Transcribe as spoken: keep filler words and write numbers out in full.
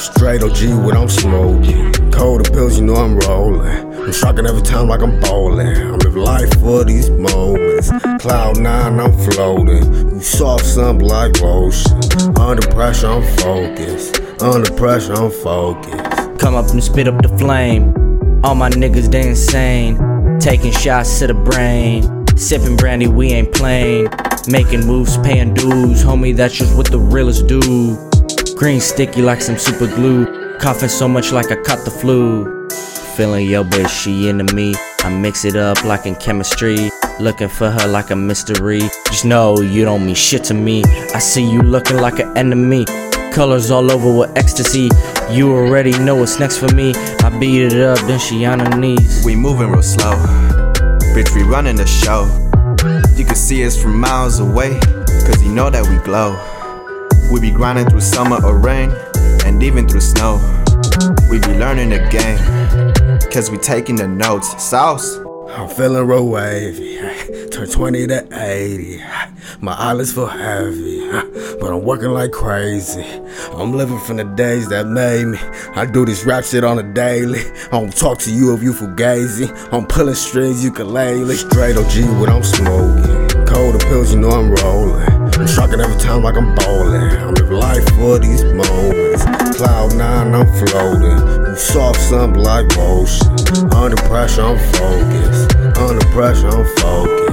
Straight O G what I'm smoking. Cold pills, you know I'm rolling. I'm striking every time like I'm bowling. I'm living life for these moments. Cloud nine, I'm floating. You soft, something like lotion. Under pressure, I'm focused. Under pressure, I'm focused. Come up and spit up the flame. All my niggas, they insane. Taking shots to the brain. Sipping brandy, we ain't playing. Making moves, paying dues. Homie, that's just what the realest do. Green sticky like some super glue. Coughing so much like I caught the flu. Feeling yo bitch, she into me. I mix it up like in chemistry. Looking for her like a mystery. Just know you don't mean shit to me. I see you looking like an enemy. Colors all over with ecstasy. You already know what's next for me. I beat it up, then she on her knees. We moving real slow. Bitch, we running the show. You can see us from miles away, cause you know that we glow. We be grinding through summer or rain, and even through snow. We be learning the game, cause we taking the notes. Sauce. I'm feeling real wavy. Turn twenty to eighty. My eyelids feel heavy, but I'm working like crazy. I'm living from the days that made me. I do this rap shit on a daily. I don't talk to you if you fugazi. I'm pulling strings, ukulele. Straight O G what I'm smoking. Cold pills, you know I'm rolling. I'm striking every time like I'm bowling. I'm living life for these moments. Cloud nine, I'm floating. You soft, something like lotion. Under pressure, I'm focused. Under pressure, I'm focused.